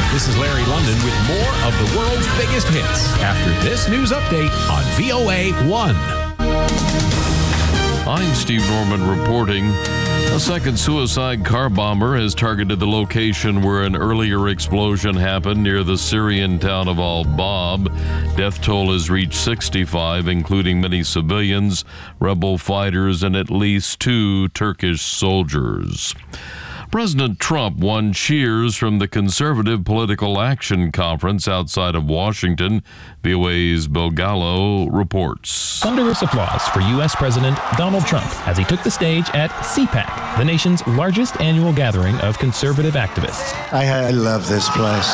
This is Larry London with more of the world's biggest hits after this news update on VOA 1. I'm Steve Norman reporting. A second suicide car bomber has targeted the location where an earlier explosion happened near the Syrian town of Al-Bab. Death toll has reached 65, including many civilians, rebel fighters, and at least 2 Turkish soldiers. President Trump won cheers from the Conservative Political Action Conference outside of Washington. VOA's Bill Gallo reports. Thunderous applause for U.S. President Donald Trump as he took the stage at CPAC, the nation's largest annual gathering of conservative activists. I love this place.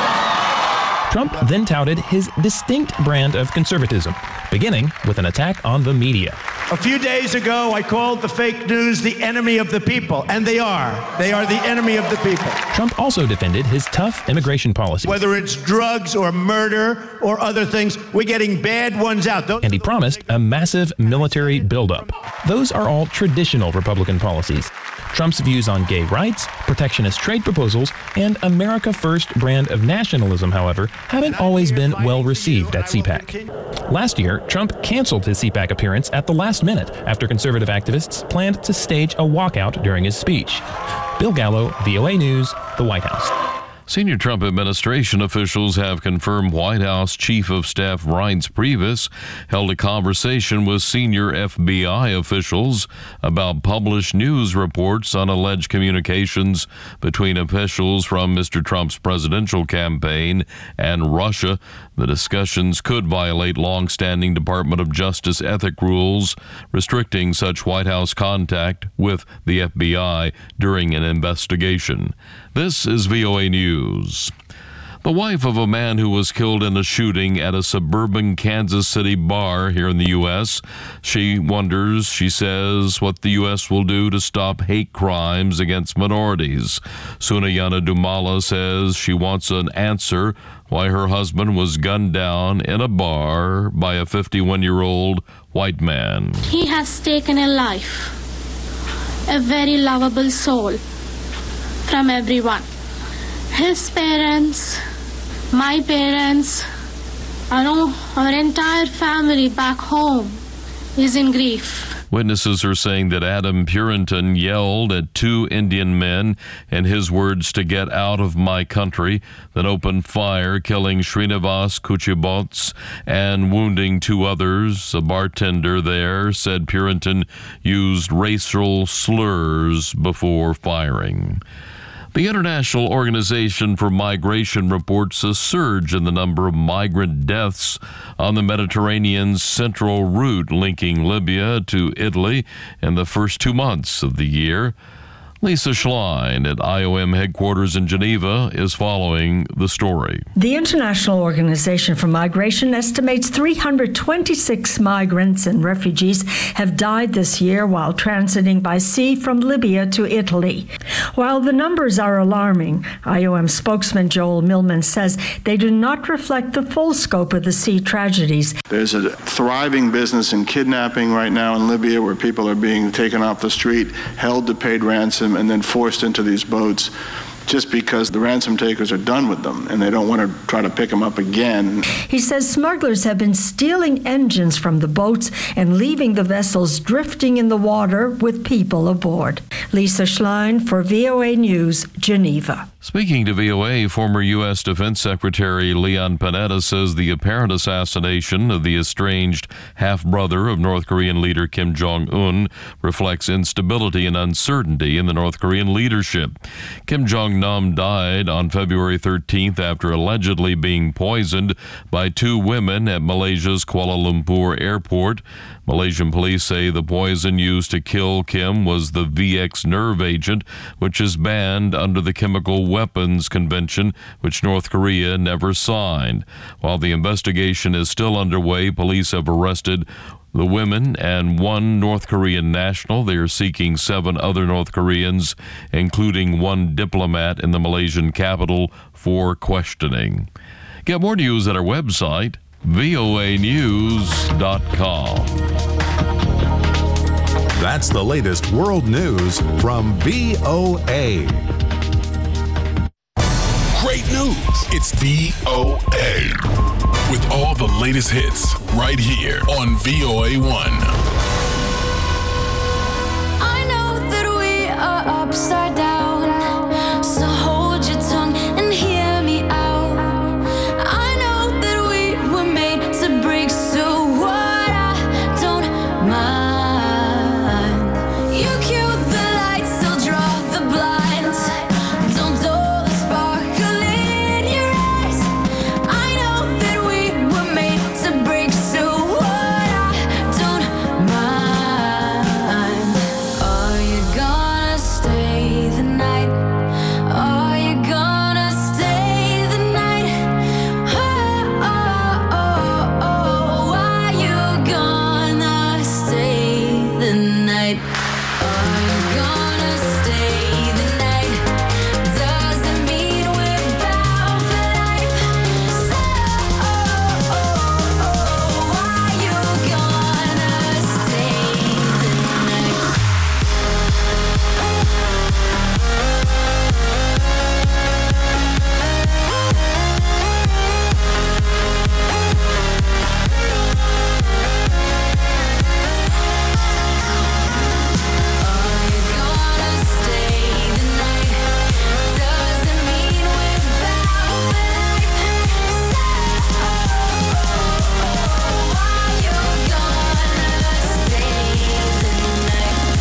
Trump then touted his distinct brand of conservatism, beginning with an attack on the media. A few days ago, I called the fake news the enemy of the people, and they are. They are the enemy of the people. Trump also defended his tough immigration policy. Whether it's drugs or murder or other things, we're getting bad ones out. And he promised a massive military buildup. Those are all traditional Republican policies. Trump's views on gay rights, protectionist trade proposals, and America First brand of nationalism, however, haven't always been well received at CPAC. Last year, Trump canceled his CPAC appearance at the last minute after conservative activists planned to stage a walkout during his speech. Bill Gallo, VOA News, the White House. Senior Trump administration officials have confirmed White House Chief of Staff Reince Priebus held a conversation with senior FBI officials about published news reports on alleged communications between officials from Mr. Trump's presidential campaign and Russia. The discussions could violate long-standing Department of Justice ethic rules restricting such White House contact with the FBI during an investigation. This is VOA News. The wife of a man who was killed in a shooting at a suburban Kansas City bar here in the U.S. She wonders, she says, what the U.S. will do to stop hate crimes against minorities. Sunayana Dumala says she wants an answer why her husband was gunned down in a bar by a 51-year-old white man. He has taken a life, a very lovable soul, from everyone. His parents, my parents, our entire family back home is in grief. Witnesses are saying that Adam Purinton yelled at 2 Indian men, in his words, to get out of my country, then opened fire, killing Srinivas Kuchibots and wounding 2 others. A bartender there said Purinton used racial slurs before firing. The International Organization for Migration reports a surge in the number of migrant deaths on the Mediterranean's central route linking Libya to Italy in the first 2 months of the year. Lisa Schlein at IOM headquarters in Geneva is following the story. The International Organization for Migration estimates 326 migrants and refugees have died this year while transiting by sea from Libya to Italy. While the numbers are alarming, IOM spokesman Joel Millman says they do not reflect the full scope of the sea tragedies. There's a thriving business in kidnapping right now in Libya where people are being taken off the street, held to paid ransom, and then forced into these boats just because the ransom takers are done with them and they don't want to try to pick them up again. He says smugglers have been stealing engines from the boats and leaving the vessels drifting in the water with people aboard. Lisa Schlein for VOA News, Geneva. Speaking to VOA, former U.S. Defense Secretary Leon Panetta says the apparent assassination of the estranged half-brother of North Korean leader Kim Jong-un reflects instability and uncertainty in the North Korean leadership. Kim Jong-nam died on February 13th after allegedly being poisoned by 2 women at Malaysia's Kuala Lumpur airport. Malaysian police say the poison used to kill Kim was the VX nerve agent, which is banned under the Chemical Weapons Convention, which North Korea never signed. While the investigation is still underway, police have arrested the women and 1 North Korean national. They are seeking 7 other North Koreans, including 1 diplomat in the Malaysian capital, for questioning. Get more news at our website, voanews.com. That's the latest world news from VOA. great news. It's VOA. With all the latest hits right here on VOA1. I know that we are upside down, so hold your tongue and hear me out. I know that we were made to break, so what I don't mind. You cue the lights, I'll draw the blinds. Don't dull the sparkle in your eyes. I know that we were made to break, so what I don't mind. Are you gonna stay the night? Are you gonna stay the night? Oh, oh, oh, oh. Are you gonna stay the night? Are you gonna stay the night? Doesn't mean we're bound for life. So, oh, oh, oh. Are you gonna stay the night? Are you gonna stay the night? Doesn't mean we're bound for life. So, are you gonna stay the night?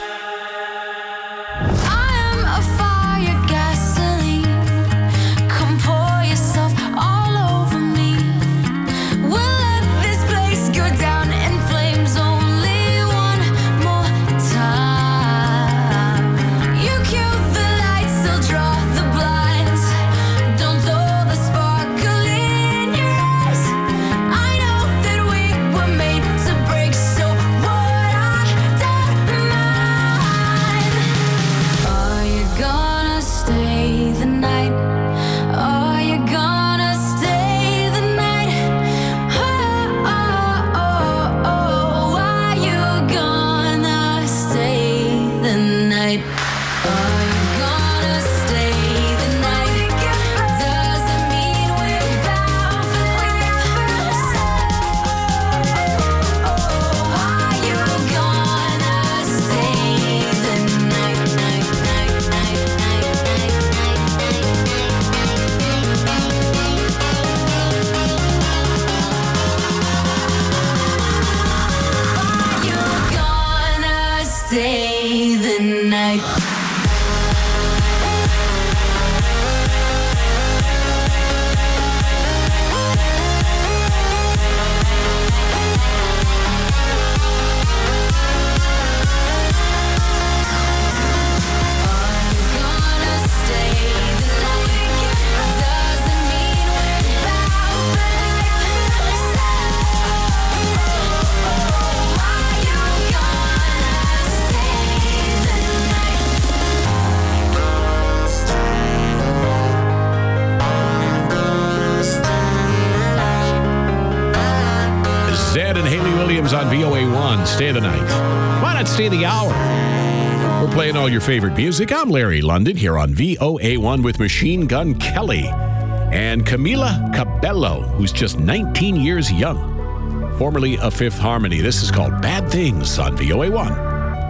I am a fire, gasoline. Come pour yourself all over me. We'll let this place go down in flames only one more time. You cue the lights, I'll draw the blinds. Don't dull the sparkle in your eyes. I know that we were made to break, so what I don't mind. Are you gonna stay the night? Are you gonna stay the night? Oh, oh, oh, oh. Are you gonna stay the night? Are you gonna stay the night? Doesn't mean we're bound for life. So, are you gonna stay the night? Night, night, night, night, night, night, night. Are you gonna stay the night? Are you gonna stay the night? Doesn't mean we're bound for life. So, are you gonna stay the night? Zed and Haley Williams on VOA1. Stay the night. Why not stay the hour? We're playing all your favorite music. I'm Larry London here on VOA1 with Machine Gun Kelly and Camila Cabello, who's just 19 years young, formerly of Fifth Harmony. This is called Bad Things on VOA1.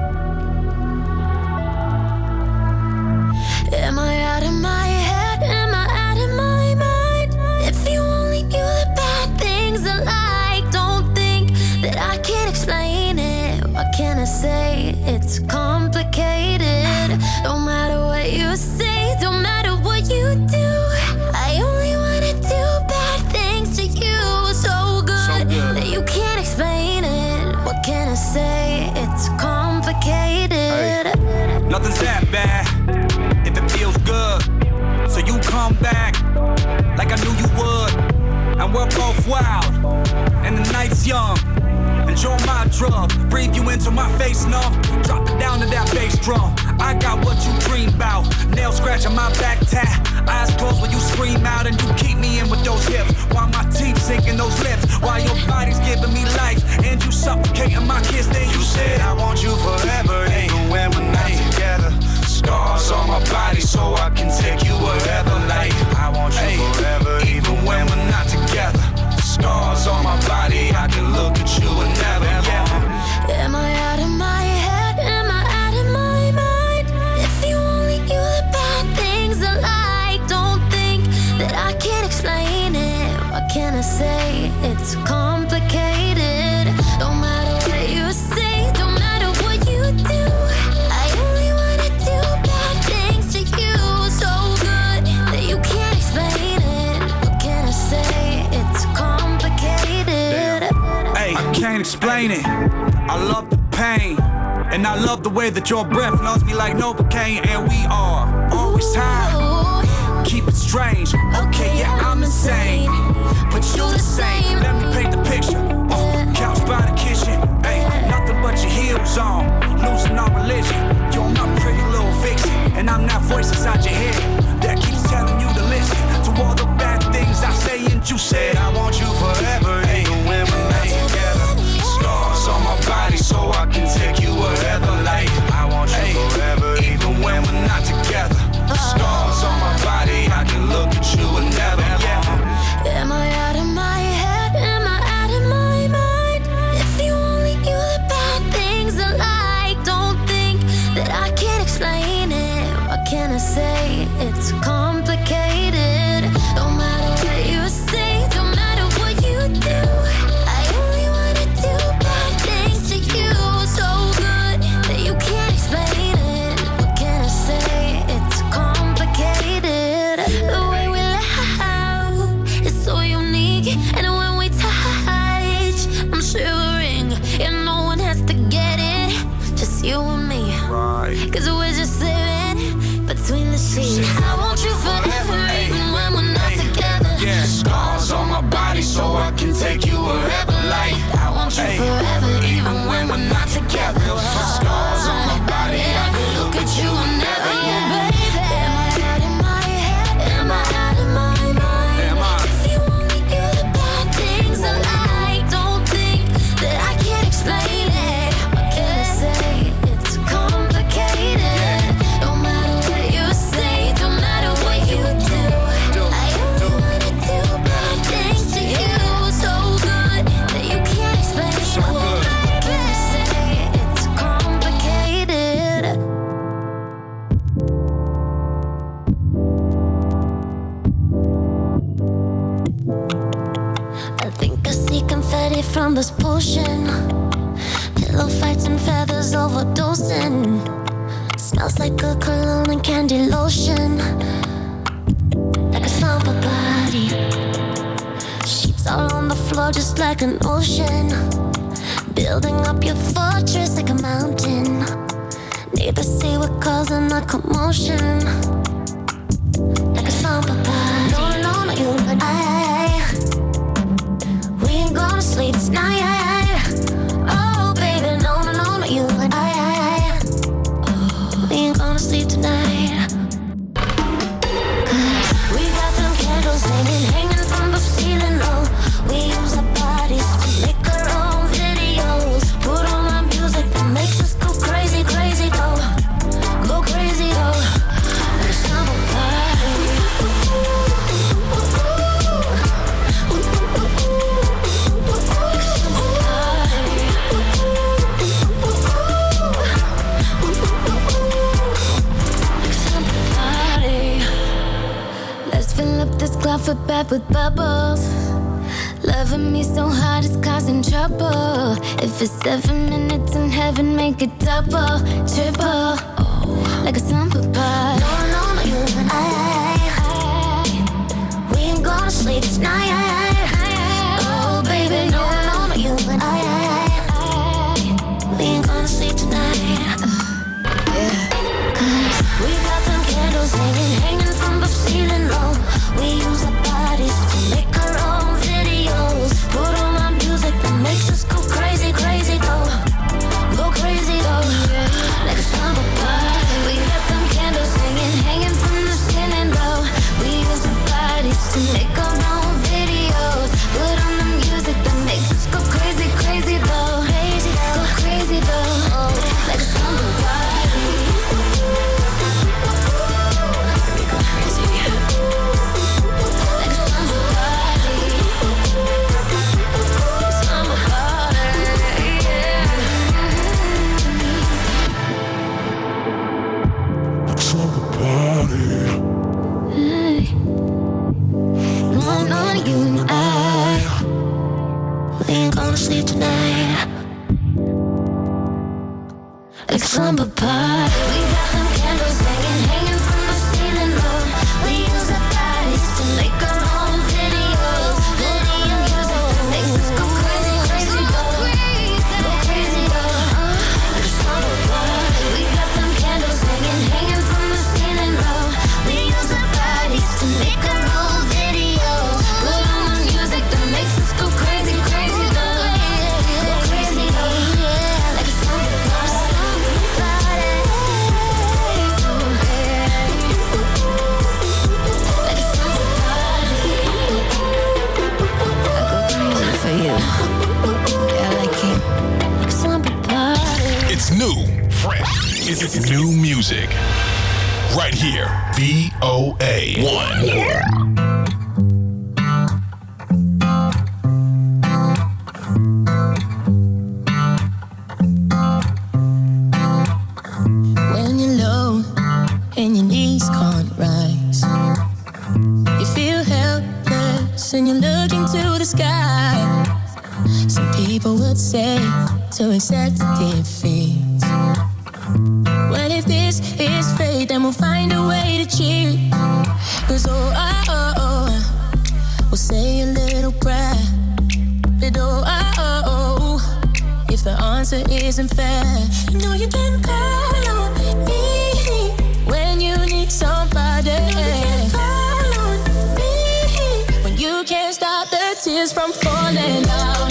Am I out of my head? Am I out of my mind? If you only knew the bad things I like, don't think that I can explain it. What can I say? It's complicated. No matter what you say, don't matter what you do, I only wanna do bad things to you. So good that you can't explain it. What can I say? It's complicated. Nothing's that bad if it feels good. So you come back like I knew you would. And we're both wild, and the night's young. Enjoy my drug, breathe you into my face, no. Drop it down to that bass drum. I got what you dream about. Nail scratching my back tat. Eyes closed when you scream out, and you keep me in with those hips. While my teeth sinking those lips. While your body's giving me life, and you suffocating my kiss. Then you said I want you forever, even when we're not together. Scars on my body so I can take you wherever. Like I say? It's complicated. Don't matter what you say, don't matter what you do. I only wanna do bad things to you, so good that you can't explain it. What can I say? It's complicated. Hey, I can't explain it. I love the pain, and I love the way that your breath loves me like Novocaine. And we are always high. Keep it strange. Okay, yeah, I'm insane, but you the same. Let me paint the picture. Couch by the kitchen. Hey, nothing but your heels on. Losing all religion. You're my pretty little vixen, and I'm that voice inside your head that keeps telling you to listen to all the bad things I say. And you said I want you forever, even when we're not together. Scars on my body so I can take you wherever. Like I want you forever, even when we're not together. Scars on my body, I can look at you and never. Yeah. Am I out of my head? Am I out of my mind? If you only knew the bad things I like, don't think that I can't explain it. What can I say? It's complicated. Don't matter what you say, don't matter what you do. I only wanna do bad things to you, so good that you can't explain it. What can I say? It's complicated. The way we laugh is so unique, and when we touch, I'm shivering. And no one has to get it, just you and me. Cause we're just living between the sheets. I want you forever, even when we're not together. Yeah, scars on my body so I can take you wherever. Like I want you forever, even when we're not together. Scars on my body, I can look at you and never. Yeah, baby. Am I out of my head? Am I out of my mind? Am I? If you only knew the bad things I like, don't think that I can't explain it. What can I say? It's complicated. Don't matter what you say, don't matter what you do. I only wanna do bad things to you, so good that you can't explain it. What can I say? It's complicated. I think I see confetti from this potion. Pillow fights and feathers overdosing. Smells like a cologne and candy lotion. Like a slumber body. Sheets all on the floor just like an ocean. Building up your fortress like a mountain. Neighbors say we're causing a commotion. Like a slumber body. No, no, no, you and we ain't gonna sleep tonight. Oh, baby, no, no, no, no, you and we ain't gonna sleep tonight. Cause we got them candles hanging from the ceiling, oh. We use our bodies to make our own videos. Put on our music that makes us go crazy, crazy, oh. Go crazy, oh. Like a summer party. Let's fill up this closet bed with bubbles. Loving me so hard it's causing trouble. If it's 7 minutes in heaven, make it double, triple. Like a summer party. No, no, no, you and we ain't gonna sleep tonight. Oh, baby, no, no, no, you and we ain't gonna sleep tonight. Cause we got them candles hanging from the ceiling, oh. We use our bodies to make our own videos. Put on our music that makes us go crazy, crazy, go. Go crazy, go. Like a summer party. We got them candles hanging sleep tonight. Like slumber party. We got them candles hanging from the ceiling, Lord. We use our bodies to make our own videos. Video music makes us go crazy, crazy, go crazy, like a slumber party. We got them candles hanging from the ceiling, Lord. We use our bodies to make our own videos. Put on the music that makes us go crazy, crazy, go crazy, like a slumber party. It's new, fresh. It's new music. Right here, VOA 1. When you're low and your knees can't rise, you feel helpless and you're looking to the sky. Some people would say to accept defeat. Well, if this is fate, then we'll find a way to cheat. 'Cause we'll say a little prayer. But if the answer isn't fair, you know you can call on me when you need somebody. You can call on me when you can't stop the tears from falling down.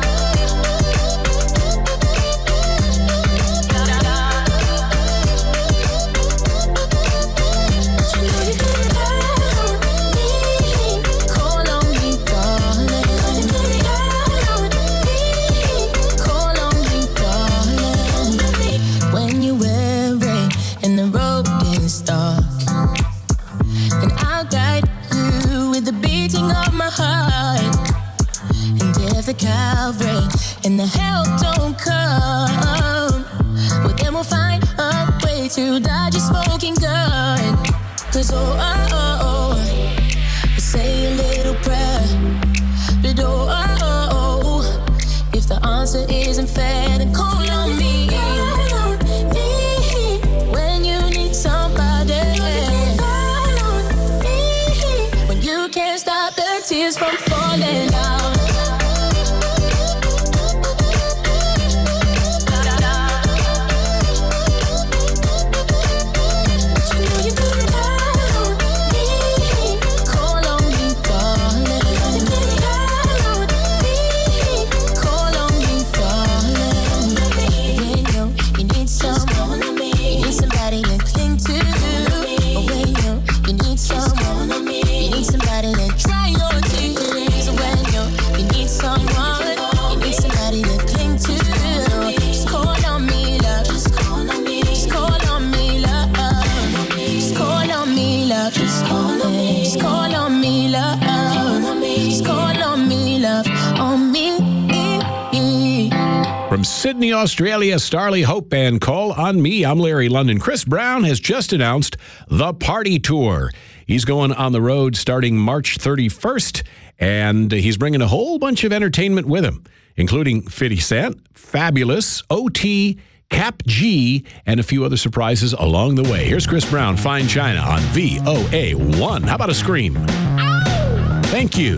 Calvary and the help don't come, well then we'll find a way to dodge a smoking gun. 'Cause we'll say a little prayer. But if the answer isn't fair, then call on me. Call on me when you need somebody. Call on me when you can't stop the tears from falling down. From Sydney, Australia, Starley Hope and Call on Me. I'm Larry London. Chris Brown has just announced the Party Tour. He's going on the road starting March 31st, and he's bringing a whole bunch of entertainment with him, including 50 Cent, Fabulous, OT, Cap G, and a few other surprises along the way. Here's Chris Brown, Fine China on VOA 1. How about a scream? Ow! Thank you.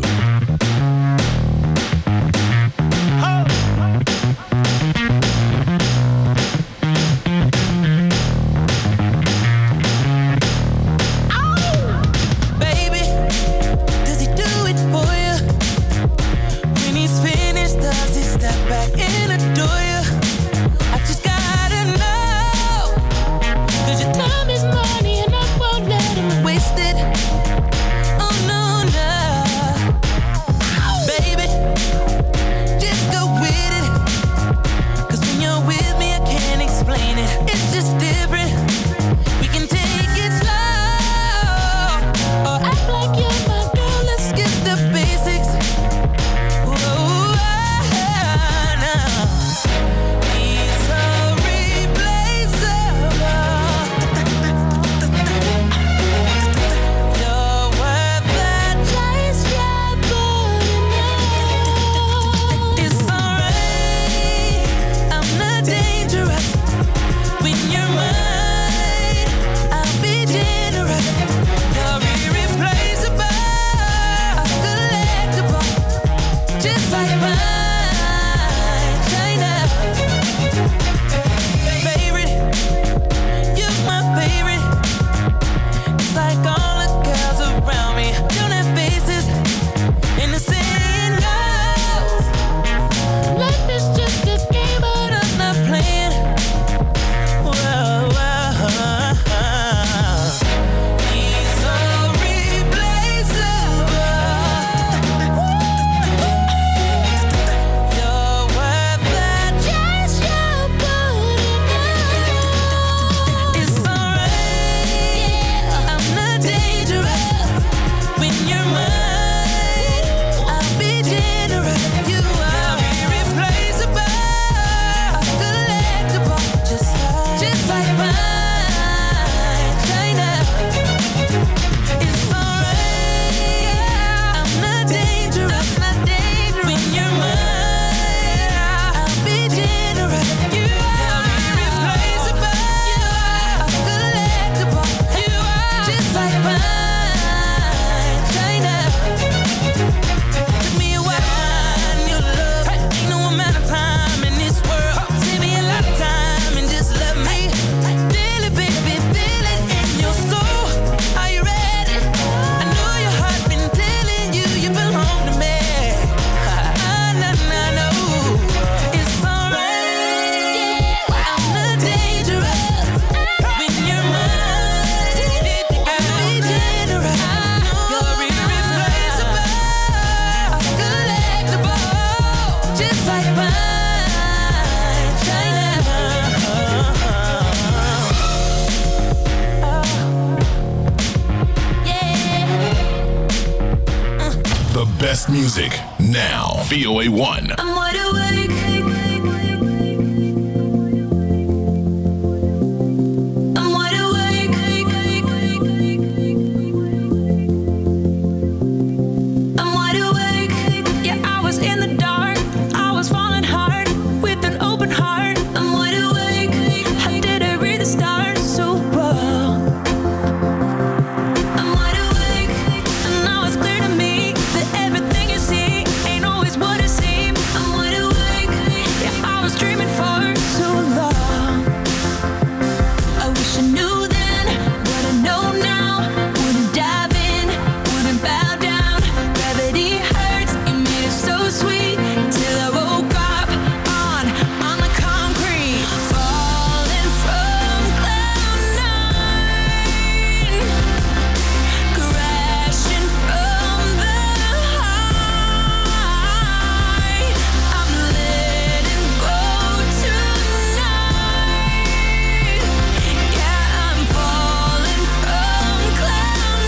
The best music now. VOA1. I'm wide awake. I'm wide awake. I'm wide awake. Yeah, I was in the dark. I was falling hard with an open heart. I'm wide awake. How did I read the stars so well? I'm wide awake, and now it's clear to me that everything you see ain't always what it seems. I'm wide awake. Yeah, I was dreaming for so long. I wish I knew then what I know now. Wouldn't dive in, wouldn't bow down. Gravity hurts, you made it so sweet till I woke up on the concrete, falling from cloud nine, crashing from the high. I'm letting go tonight. Yeah, I'm falling from cloud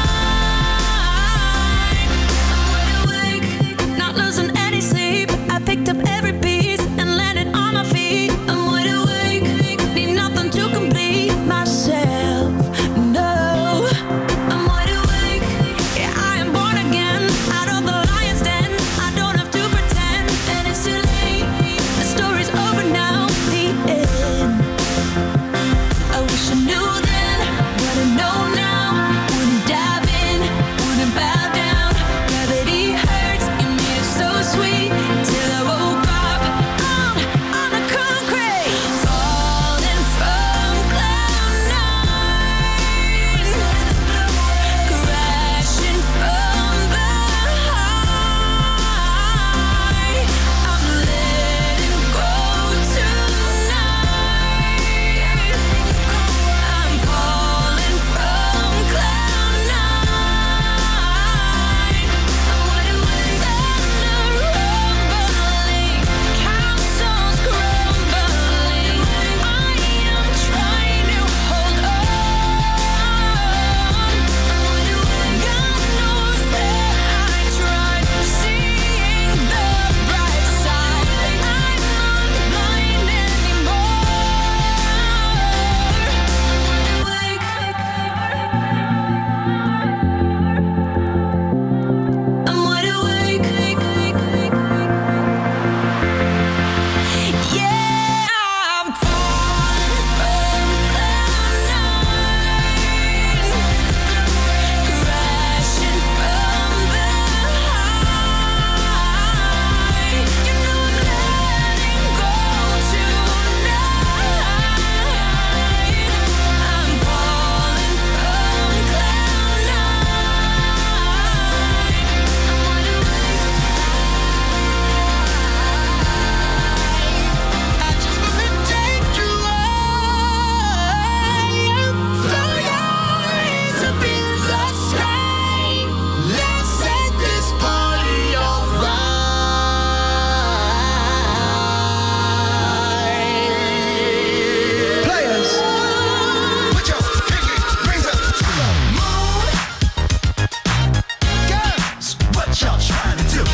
nine. I'm wide awake, not losing any sleep. I picked up every piece and landed on my feet. I'm wide awake, need nothing to complete myself. No, I'm wide awake. Yeah, I am born again out of the lion's den. I don't have to pretend that it's too late. The story's over now, the end. I wish I knew then what I know now. Wouldn't dive in, wouldn't bow down. Gravity hurts, you made it so sweet till I woke up on the concrete, falling from cloud nine, crashing from the high. I'm letting go tonight. I'm falling from cloud nine. I'm wide awake, thunder rumbling, castles crumbling. I am trying to hold on. God knows that I tried seeing the bright side. I'm not blind anymore. I'm wide awake. Yeah, I'm falling from cloud nine, crashing from the high. You know I'm letting go tonight. I'm falling from cloud nine. I'm wide awake. I just wanna take you high, throw your hands up in the sky. Let's set this party alright. Players, put your pinky rings up to the moon. Girls, what y'all trying to do?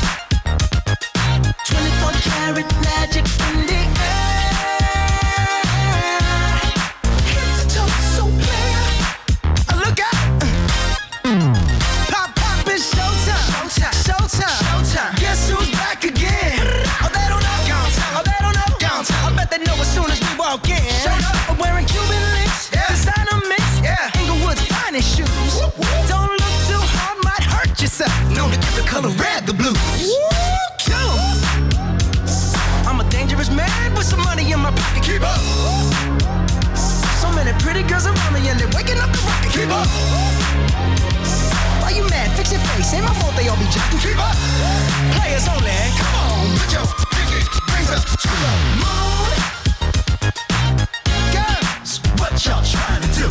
24 karat magic in the air. Head to toe, so player. Look out. Pop, pop, it's showtime. Showtime. Guess who's back again? Oh, they don't know. Oh, they don't know. I bet they know as soon as we walk in. I'm wearing Cuban links, designer mix, Inglewood's finest shoes. Don't look too hard, might hurt yourself. Known to give the color red the blues. I'm a dangerous man with some money in my pocket. Keep up. So many pretty girls around me and they're waking up the rocket. Keep up. Why you mad? Fix your face. Ain't my fault they all be jocking. Keep up. Players only. Come on, put your pinky rings up to the moon. Girls, what y'all trying to do?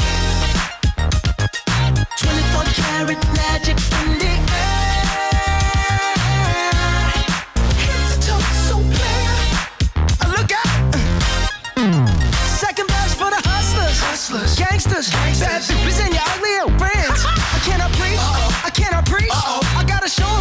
24 karat magic in the air. Head to toe, so player. Look out. Second best for the hustlers. Gangsters. Bad bitches and your ugly friends. I cannot preach. I cannot preach. I gotta show 'em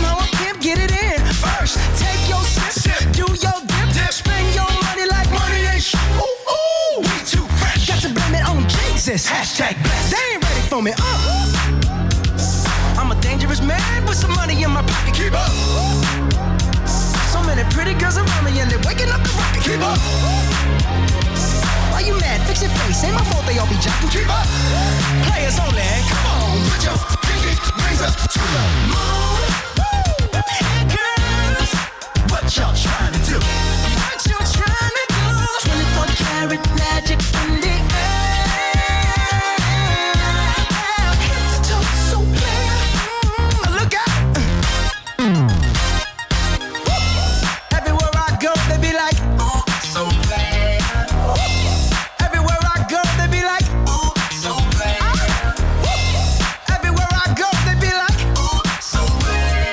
narcissist. Hashtag blessed. They ain't ready for me. I'm a dangerous man with some money in my pocket. Keep up. So many pretty girls around me and they're waking up the rocket. Keep up. Why you mad? Fix your face. Ain't my fault they all be jocking. Keep up. Players only. Come on, put your pinky rings up to the moon. Hey girls, what y'all trying to do? What you trying to do? 24 karat magic in the air. Head to toe so clear. Look out. Everywhere I go, they be like, oh, so bad. Everywhere I go, they be like, oh, so bad. Everywhere I go, they be like, oh, so bad.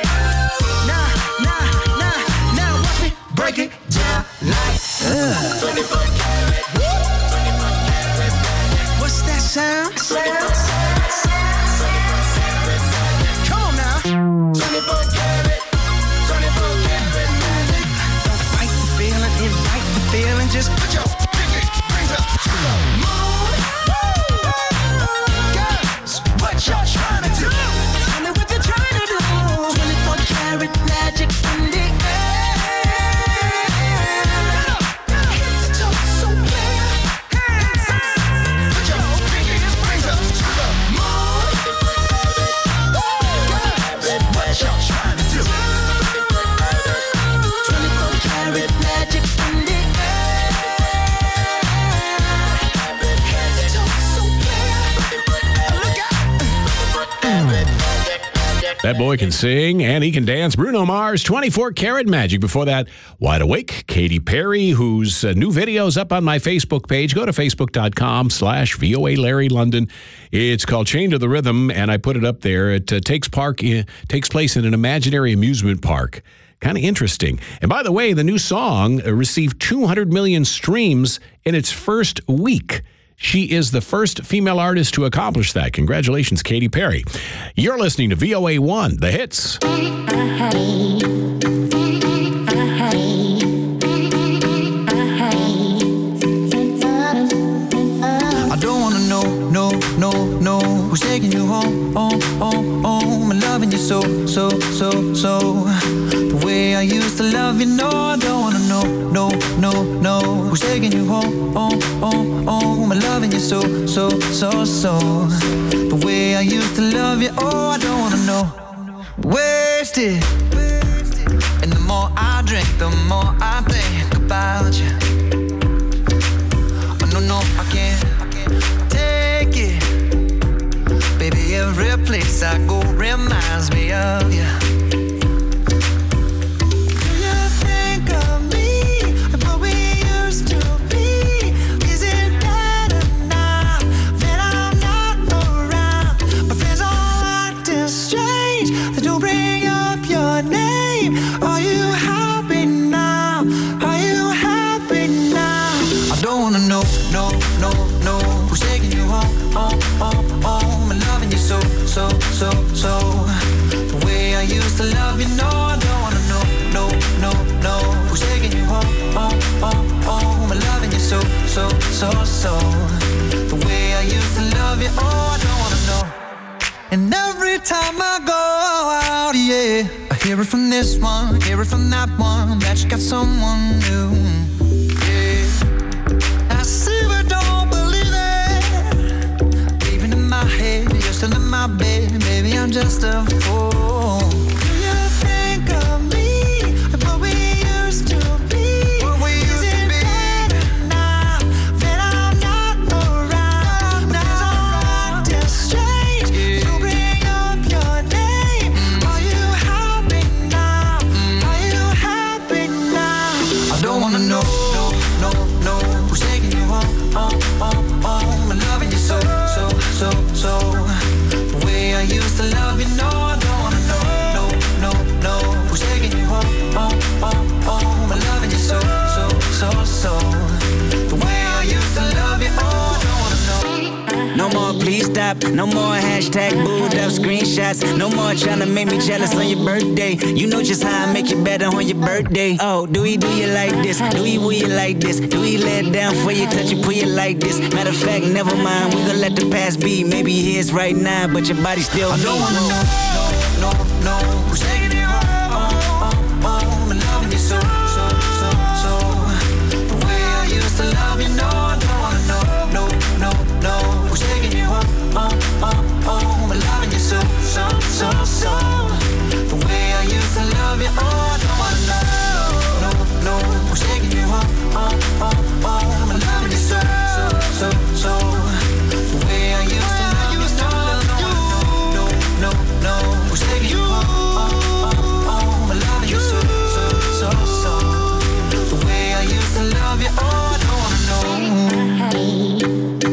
Now, watch me break it down like 24 karat. What's that sound? Come on now. 24 karat. 24 karat magic. Don't fight the feeling, invite the feeling. Just put your pinky rings up to the moon. Girls, what y'all trying to do? Tell me what you're trying to do. 24 karat magic in the air. Head to toe so clear. Put your pinky rings up to the moon. Girls, what y'all trying to do? 24 karat magic in the air. Head to toe so clear. Look out. That boy can sing and he can dance. Bruno Mars, 24 Karat Magic. Before that, Wide Awake, Katy Perry, whose new video's up on my Facebook page. Go to facebook.com/VOA Larry London. It's called Chained to the Rhythm, and I put it up there. It takes place in an imaginary amusement park. Kind of interesting. And by the way, the new song received 200 million streams in its first week. She is the first female artist to accomplish that. Congratulations, Katy Perry. You're listening to VOA1, The Hits. I don't wanna know, no, who's taking you home, home, and loving you so. The way I used to love you, no, I don't wanna know, no, who's taking you home, home, and loving you so. The way I used to love you, oh, I don't wanna know. Wasted, and the more I drink, the more I think about you. Oh, no, I can't take it. Baby, every place I go reminds me of you. Do you think of me and what we used to be? Is it better now that I'm not around? My friends all acting strange. They don't bring up your name. Are you happy now? Are you happy now? I don't wanna know, no, who's taking you home, and loving you so. The way I used to love you, no, I don't wanna know, no, who's taking you home, and loving you so. The way I used to love you, oh, I don't wanna know. And every time I go out, yeah, I hear it from this one, hear it from that one, that you got someone new. I see but don't believe it. Even in my head, you're still in my bed. Maybe I'm just a fool. Do you think of me and what we used to be? Is it better now that I'm not around? Now I'm acting strange. You bring up your name. Are you happy now? Are you happy now? I don't wanna know, no, who's taking you home, and loving you so. The way I used to love you, no, I don't wanna know, stop. No more hashtag booed up screenshots. No more trying to make me jealous on your birthday. You know just how I make you better on your birthday. Oh, do he do you like this? Do he woo you like this? Do he lay it down for you, touch you, pull you like this? Matter of fact, never mind, we gon' let the past be. Maybe he is right now, but your body still I don't wanna know, no, who's taking you home, and loving you so. The way I used to love you, no, I don't wanna know, who's taking you home, and loving you so. The way I used to love you, oh, I don't wanna know, who's taking you home, and loving you so. The way I used to love you, no, who's taking you home, and loving you so. The way I used to love you, oh, I don't wanna know.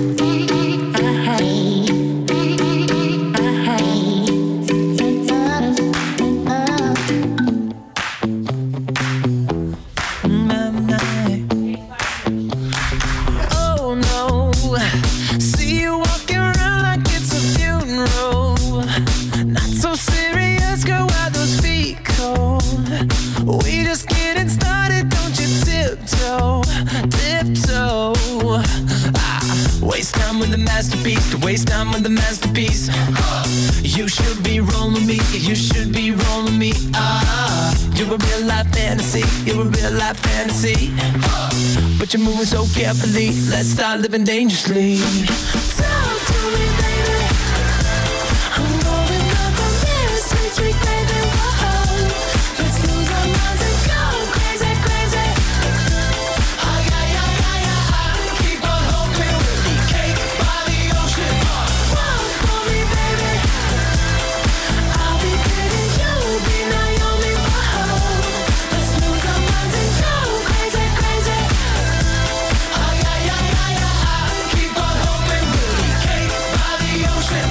Oh no, see you walking around like it's a funeral. Not so serious, girl, why those feet cold? We just getting started, don't you tiptoe. Waste time with the masterpiece, to waste time with the masterpiece. You should be rolling me, you should be rolling me. You're a real life fantasy, you're a real life fantasy. But you're moving so carefully, let's start living dangerously. Talk to me, baby. I'm going up on this sweet baby. Whoa. Let's lose our minds and go crazy. Keep on hoping we'll be cake by the ocean. Walk for me, baby. I'll be pretty, you'll be Naomi. Whoa. Let's lose our minds and go crazy. Keep on hoping we'll be cake by the ocean.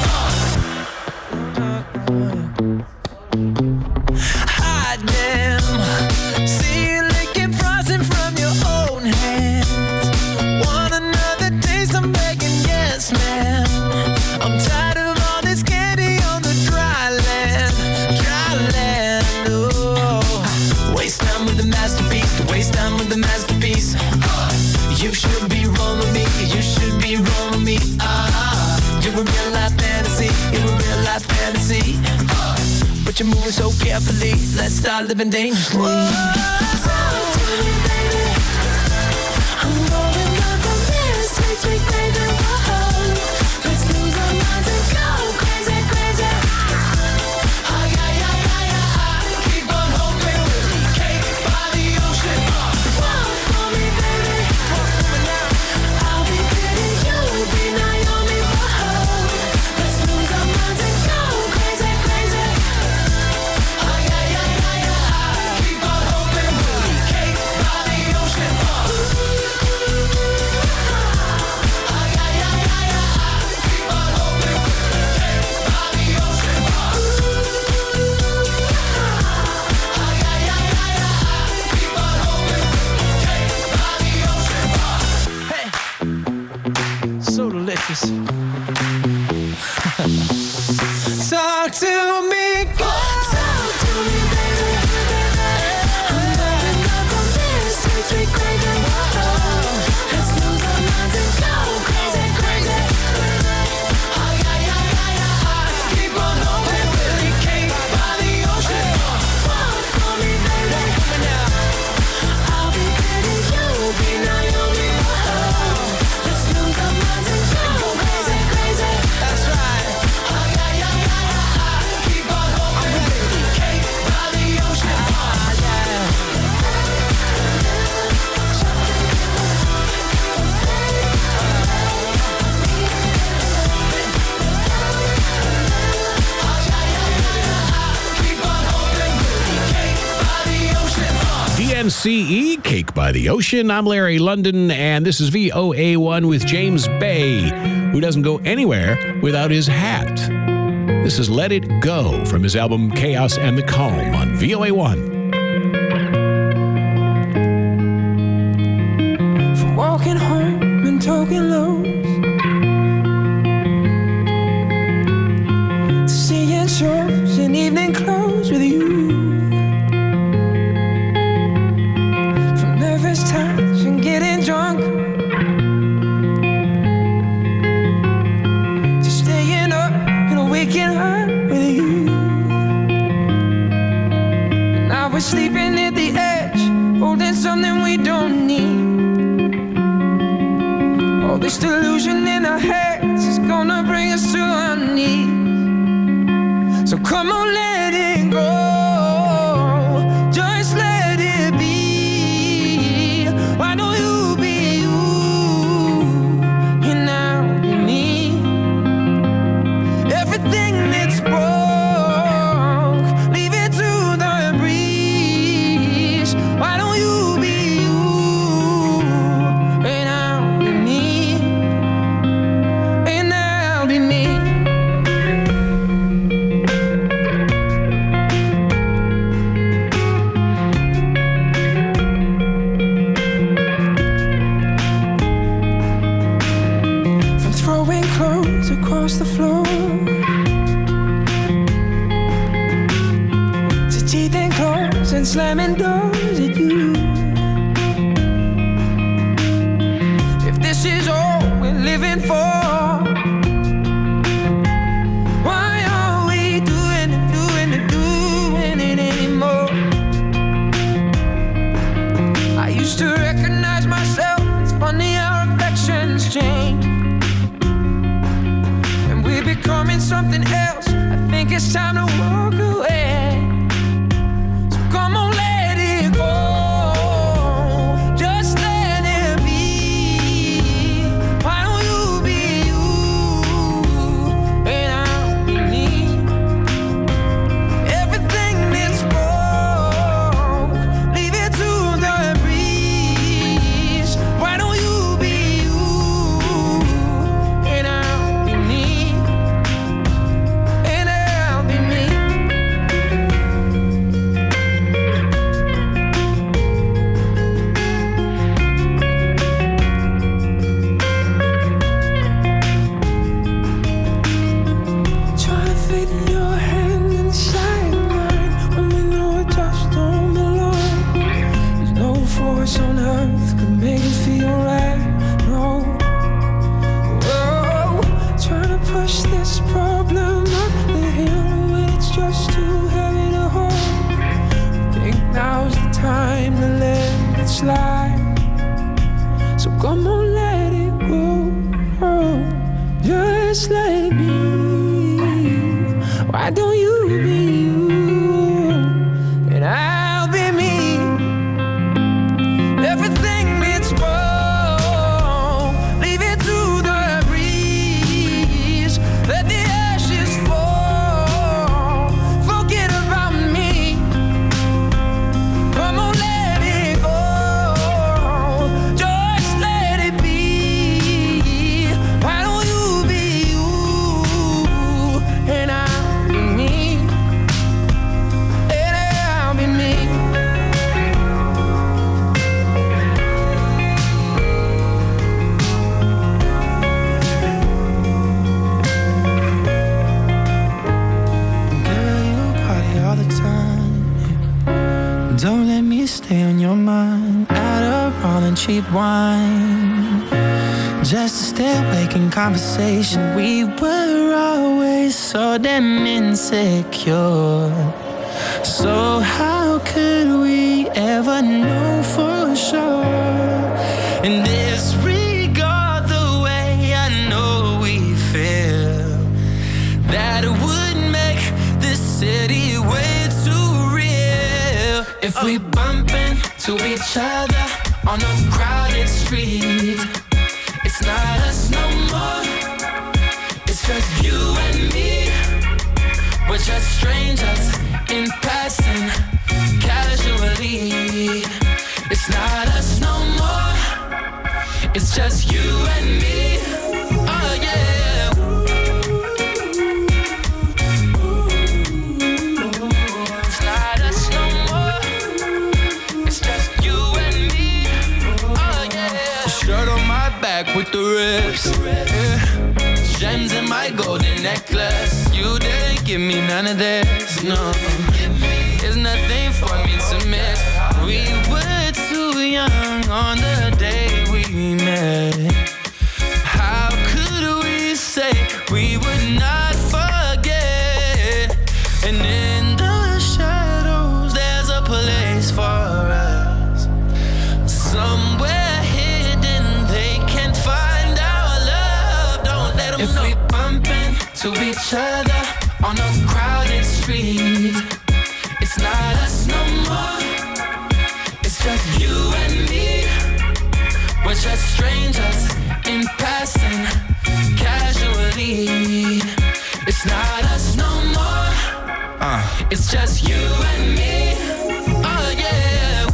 Hot damn, see you licking frosting from your own hands. Want another taste? I'm begging, yes, ma'am. I'm tired of all this candy on the dry land. Oh, waste time with the masterpiece, to waste time with the masterpiece. You should be rolling me, you should be rolling me. You're a real life fantasy, you're a real life fantasy. But you're moving so carefully, let's start living dangerously. Talk to me, baby. I'm rolling up on this sweet baby. Whoa. Let's lose our minds and go crazy. Keep on hoping we'll be cake by the ocean. Walk for me, baby. I'll be pretty, you'll be Naomi. Whoa. Let's lose our minds and go crazy. Keep on hoping we'll be cake by the ocean. Keep on hoping we'll be cake by the ocean. Keep on hoping we'll be cake by the ocean. Hey, so delicious. Talk to me, girl. Talk to me, baby. I'm going up on this sweet baby. Whoa. Let's lose our minds and go crazy. Keep on hoping we'll be cake by the ocean. Walk for me, baby. I'll be pretty, you'll be Naomi. Whoa. Let's lose our minds and go crazy. That's right. Keep on hoping we'll be cake by the ocean. Keep on hoping we'll be cake by the ocean. DNCE, Cake by the Ocean. I'm Larry London, and this is VOA1 with James Bay, who doesn't go anywhere without his hat. This is Let It Go from his album Chaos and the Calm on VOA1. From walking home and talking lows, we're sleeping at the edge, holding something we don't need. All this delusion in our heads is gonna bring us to our knees. So come on, let it go, just let it be. Why don't you be you, and I'll be me. Everything that's broke, leave it to the breeze. Why don't you be you, and I'll be me, and I'll be me. From throwing clothes across the floor to teething clothes and slamming doors at you. If this is all we're living for, why are we doing it anymore? I used to recognize myself. It's funny how reflections change, and we're becoming something else. I think it's time to walk away. So come on, let it go, just let it be. Why don't you be you, and I'll be me. Everything that's broke, leave it to the breeze. Why don't you be you, and I'll be me, and I'll be me. Trying to fit in your hand inside mine when we know it just don't belong. There's no force on earth could make it feel right. No. Whoa. Trying to push this problem up the hill when it's just too heavy to hold. Think now's the time to let it slide. So come on, let it go. Just let it be. Why don't you be you, and I'll be me. Everything that's broke, leave it to the breeze. Let the ashes fall, forget about me. Come on, let it go, just let it be. Why don't you be you, and I'll be me, and I'll be me. Girl, you party all the time. Don't let me stay on your mind. Adderall and cheap wine, just to stay awake in conversation. We were always so damn insecure. So how could we ever know for sure? And disregard the way I know we feel, that it would make this city way too real. If we bump into each other on a crowded street, it's not us no more, it's just you and me. We're just strangers in passing, casually. It's not us no more, it's just you and me. Oh yeah. It's not us no more, it's just you and me. Oh yeah. Shirt on my back with the rips, yeah. Gems in my golden necklace. You didn't give me none of this, no. There's nothing for me to miss. We were too young on the day we met. How could we say we would not forget? And in the shadows there's a place to each other on a crowded street. It's not us no more. It's just you and me. We're just strangers in passing, casually. It's not us no more. It's just you and me. Oh yeah.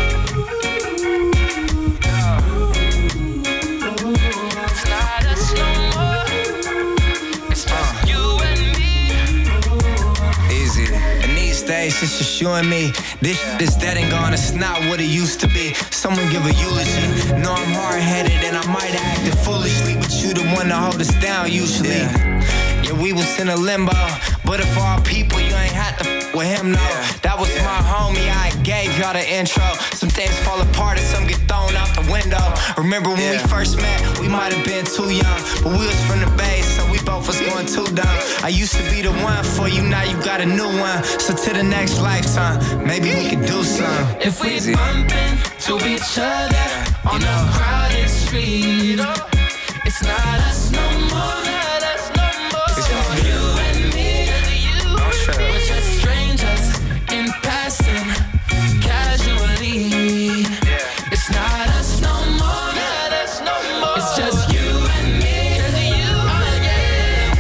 It's not us no more. It's just you and me. Easy. In these days, it's just you and me. This that ain't gone, it's not what it used to be. Someone give a eulogy. Know I'm hard-headed and I might have acted foolishly, but you the one to hold us down usually. Yeah, we was in a limbo, but if all people, you ain't had to with him, no. That was my homie, I gave y'all the intro. Some things fall apart and some get thrown out the window. Remember when we first met, we might have been too young, but we was from the Bay, so we both was going too dumb. I used to be the one for you, now you got a new one. So to the next lifetime, maybe we could do something. If we bumping to each other on a crowded street, it's not us no more. It's just you and me. We're just strangers in passing, casually. It's not us no more. It's just you and me. Oh yeah.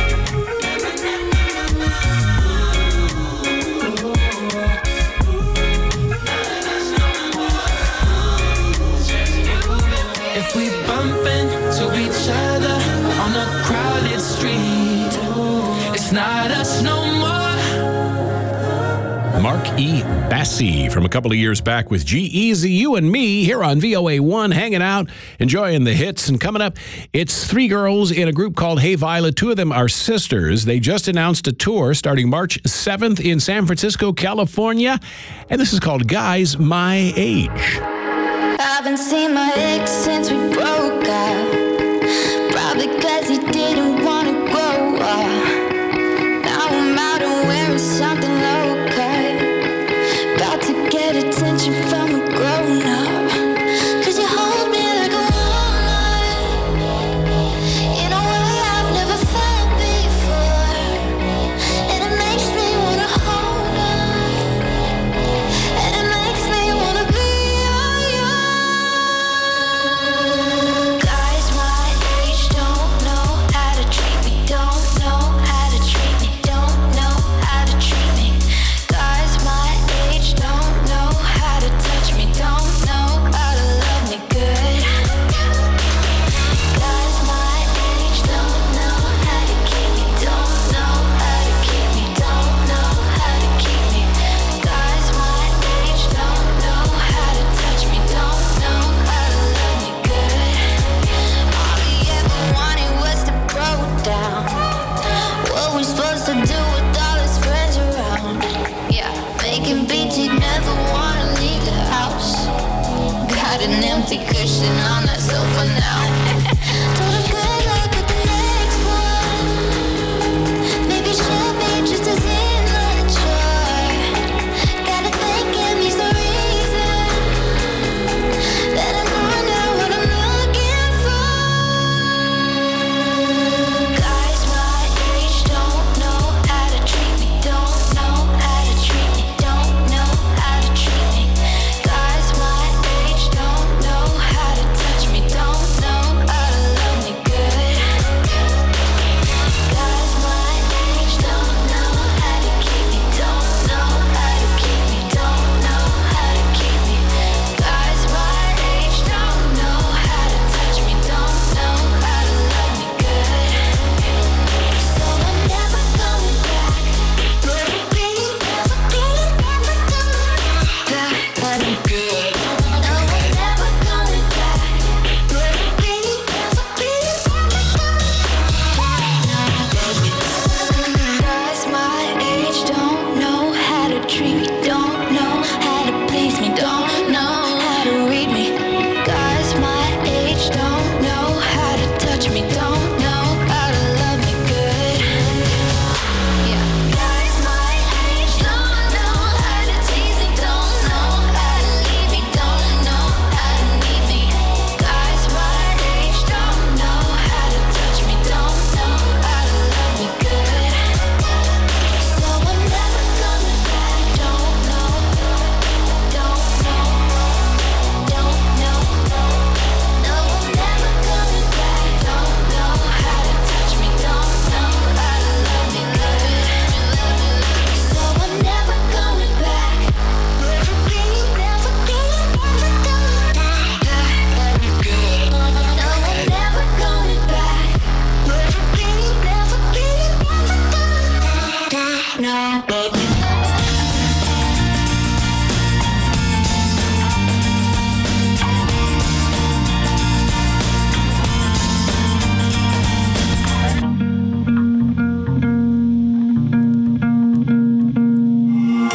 If we bumping to each other on a crowded street, it's not us no more. Mark E. Bassi from a couple of years back with G-Eazy, You and Me, here on VOA1, hanging out, enjoying the hits. And coming up, it's three girls in a group called Hey Violet. Two of them are sisters. They just announced a tour starting March 7th in San Francisco, California. And this is called Guys My Age. Haven't seen my ex since we broke up. Probably cause he didn't wanna grow up. Now I'm out and wearing something low cut. About to get attention from a grown up. Cause you hold me like a walnut in a way I've never felt before. And it makes me wanna hold on. And it makes me wanna be all yours. Guys my age don't know how to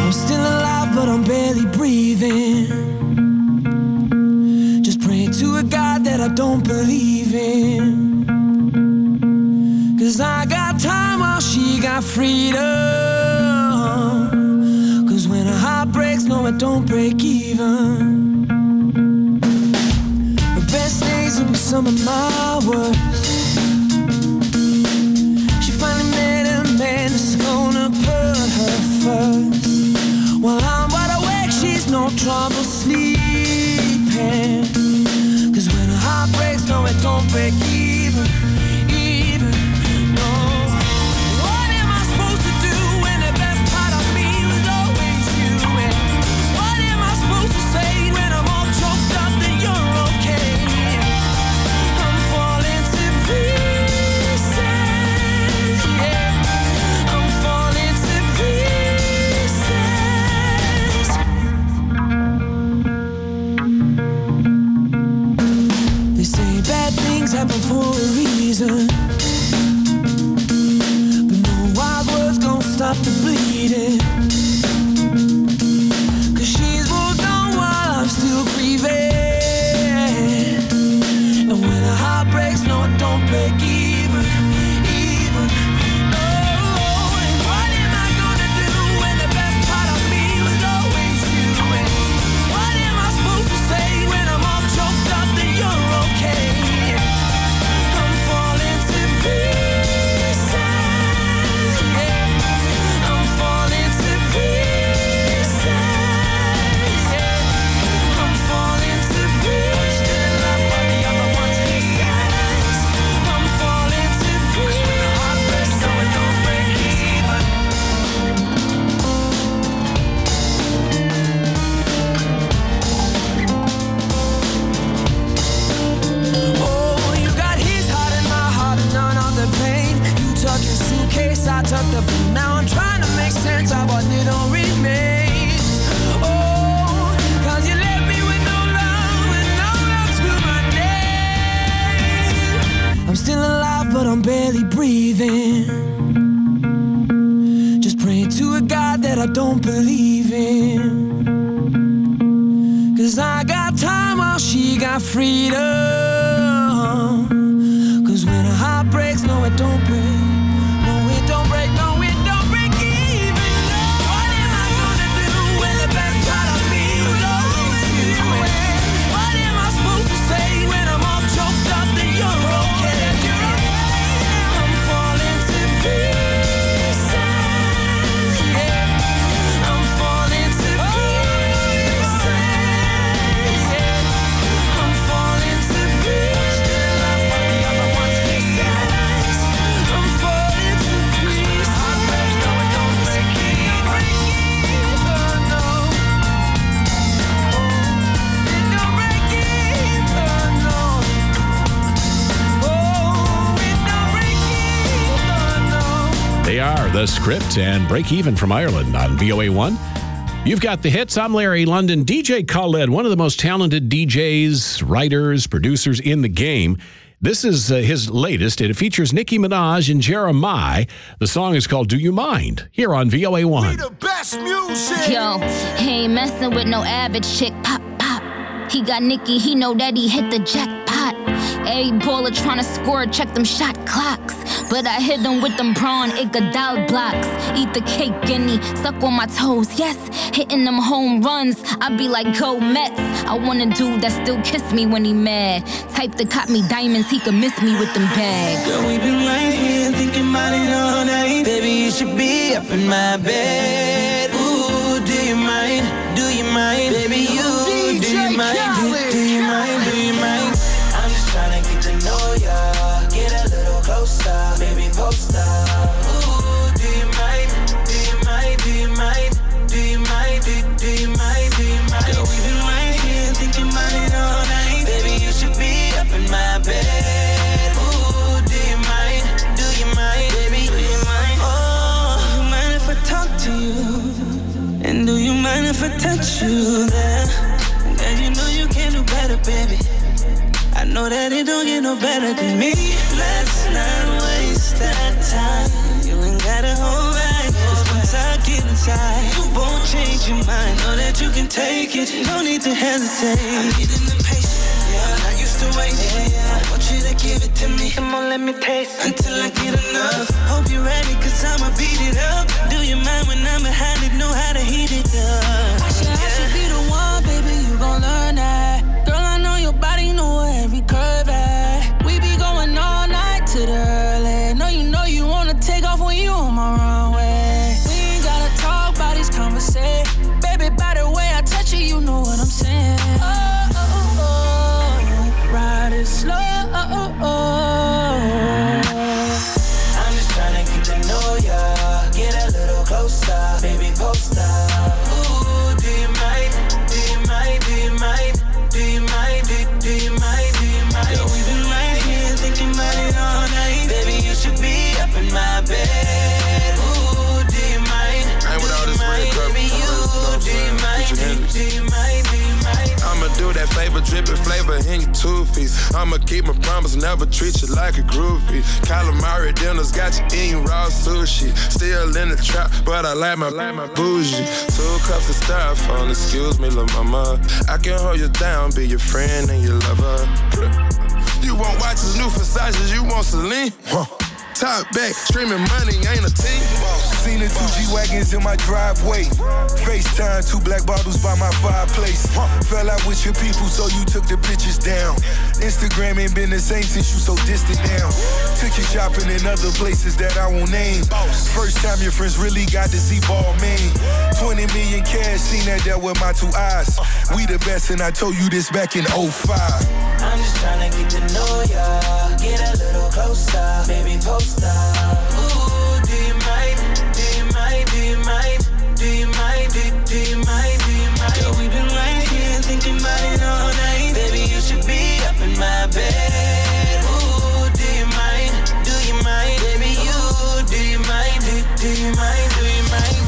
I'm still alive, but I'm barely breathing. Just praying to a God that I don't believe in. 'Cause I got time while she got freedom. 'Cause when a heart breaks, no, it don't break even. The best days will be some of my worst. She finally met a man that's gonna put her first. While I'm wide awake, she's no trouble sleeping. 'Cause when a heart breaks, no, it don't break even. No. What am I supposed to do when the best part of me was always you? And what am I supposed to say when I'm all choked up that you're okay? I'm falling to pieces, yeah. I'm falling to pieces. They say bad things happen for a reason, but no wild words gon' stop the bleeding. 'Cause she's moved on while I'm still grieving. And when a heart breaks, no, it don't break even. No. And what am I gonna do when the best part of me was always you? And what am I supposed to say when I'm all choked up that you're okay? I'm falling to pieces, yeah. I'm falling to pieces, yeah. I'm falling to pieces. Still love what the other ones he says. I'm falling to pieces. When the heart breaks, so it don't break even. Oh, you got his heart and my heart and none of the pain. You took your suitcase, I took the blue. Now I'm trying to make sense of what little remains. Oh, 'cause you left me with no love and no love to my name. I'm still alive, but I'm barely breathing. Just praying to a God that I don't believe in. 'Cause I got time while she got freedom. 'Cause when a heart breaks, no, it don't break. No, it don't break. No, it don't break even. No. What am I gonna do when the best part of me was always you? What am I supposed to say when I'm all choked up that you're okay? I'm falling to pieces, yeah. I'm falling to pieces, yeah. I'm falling to pieces. Still love what the other ones he says. I'm falling to pieces. Heart breaks, no, it don't break even. No. It don't break even, no. Oh, it don't break even, no. They are The Script and Break Even from Ireland on VOA1. You've got the hits. I'm Larry London. DJ Khaled, one of the most talented DJs, writers, producers in the game. This is his latest. It features Nicki Minaj and Jeremiah. The song is called Do You Mind? Here on VOA1. Best music. Yo, he ain't messing with no average chick. Pop, pop. He got Nicki, he know that he hit the jackpot. A baller tryna score, check them shot clocks. But I hit him with them prawn Iguodala blocks. Eat the cake, guinea, suck on my toes, yes. Hitting them home runs, I be like, go Mets. I want a dude that still kiss me when he mad. Type that caught me diamonds, he could miss me with them bags. Girl, we been right here thinking about it all night. Baby, you should be up in my bed. Ooh, do you mind? Do you mind? Baby, you, do you mind? Do you mind? Do you mind? I'm just tryna get to know ya. Get a little closer, baby, post up. Ooh, do you mind? Do you mind? Do you mind? Do you mind? Do you mind? Do you mind? Girl, we been right here thinking about it all night. Baby, you should be up in my bed. Ooh, do you mind? Do you mind? Baby, do you mind? Oh, you mind if I talk to you? And do you mind if I touch you there? Girl, you know you can do better, baby. I know that it don't get no better than me. Let's not waste that time. You ain't gotta hold back. 'Cause once I get inside, you won't change. your mind, know that you can take it. No need to hesitate. I'm getting impatient. Yeah, I used to wait. Yeah. I want you to give it to me. Come on, let me taste it until I get enough. Hope you're ready, cause I'ma beat it up. Do you mind when I'm behind it? Know how to heat it up. I should be the one, baby. You gon' learn that. Girl, I know your body, know where every curve at. We be going all night to the early. Know you wanna take off when you on my runway. We ain't gotta talk about these conversations. Baby, by the way I touch you, you know what I'm saying. Oh, oh, oh, ride it slow. I'm just tryna get to know ya. Get a little closer, baby, post up. Ooh, do you mind? Do you mind? Do you mind? Do you mind? Do you mind? Do you mind? Girl, we've been right here thinking about it all night. Baby, you should be up in my bed. Ooh, do you mind? Ain't with all this red cup. Baby, you, do you mind? Do you mind? Do you mind? I'ma do that flavor, dripping flavor in your two-piece. I'ma keep my promise, never treat you like a groupie. Calamari dinners got you eating raw sushi. Still in the trap, but I like my bougie. 2 cups of styrofoam, excuse me, lil' mama. I can hold you down, be your friend and your lover. You won't watch his new Versace, you want Celine? Top back, streaming money ain't a team. Seen the 2 G-Wagons in my driveway. FaceTime, 2 black bottles by my fireplace. Fell out with your people, so you took the pictures down. Instagram ain't been the same since you so distant now. Took you shopping in other places that I won't name. First time your friends really got to see ball man. 20 million cash, seen that with my 2 eyes. We the best, and I told you this back in 05. I'm just tryna get to know ya. Get a little closer, baby, post up. Ooh, do you mind? Do you mind? Do you mind? Do you mind? Do you mind? Do you mind? Girl, we've been right here thinking about it all night. Baby, you should be up in my bed. Ooh, do you mind? Do you mind? Baby, you, do you mind? Do you mind? Do you mind?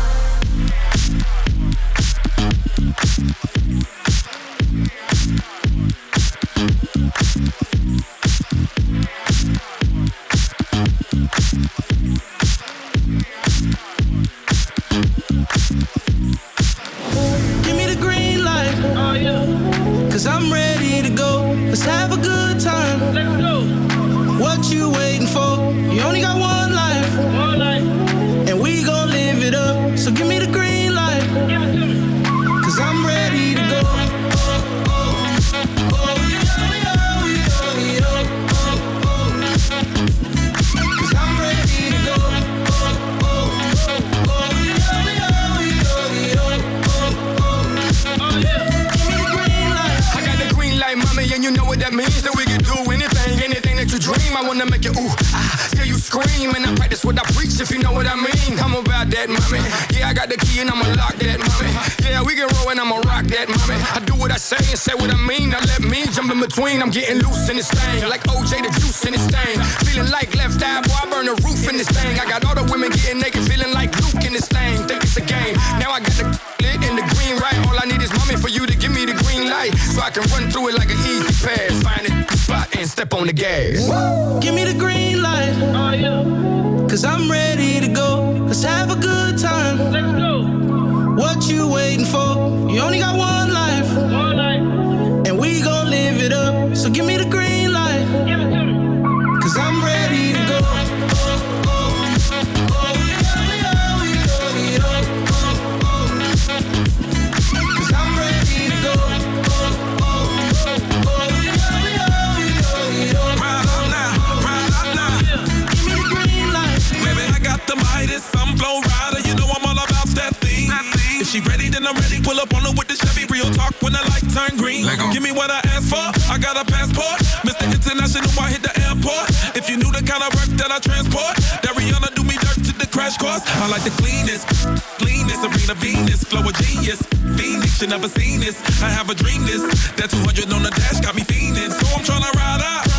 Give me the green light. Oh, yeah. Cause I'm ready to go. Let's have a good time. Let's go. What you waiting for? You only got one life. One life. And we gon' live it up. So give me the green light. Give it to me. Cause I'm ready to go. Cause I'm ready to go. Mommy, and you know what that means, that we can do anything that you dream. I wanna make you ooh, yeah, you scream, and I practice what I preach, if you know what I mean. I'm about that, mommy. Yeah, I got the key and I'ma lock that, mommy. Yeah, we can roll and I'ma rock that, mommy. I do what I say and say what I mean. Now let me jump in between. I'm getting loose in this thing, like OJ the juice in this thing. Feeling like left eye, boy, I burn the roof in this thing. I got all the women getting naked, feeling like Luke in this thing. Think it's a game. Now I got the lit and the green right. All I need is mommy for you to give me the green light, so I can run through it like an easy pass. Find it, spot, and step on the gas. Woo! Give me the green light. Oh, yeah. Cause I'm ready to go. Let's have a good time. Let's go. What you waiting for? You only got one life. One life. And we gon' live it up. So give me the green light. Give it to me. Cause I'm ready to go. Cause I'm ready to go. Some flow rider, you know I'm all about that thing. If she ready, then I'm ready. Pull up on her with the Chevy. Real talk when the light turn green. Give me what I asked for. I got a passport. Mr. International, I hit the airport. If you knew the kind of work that I transport, that Rihanna do me dirt to the crash course. I like the cleanest, Serena Venus, flow a genius. Phoenix, you never seen this. I have a dream this. That 200 on the dash got me fiending. So I'm tryna ride out.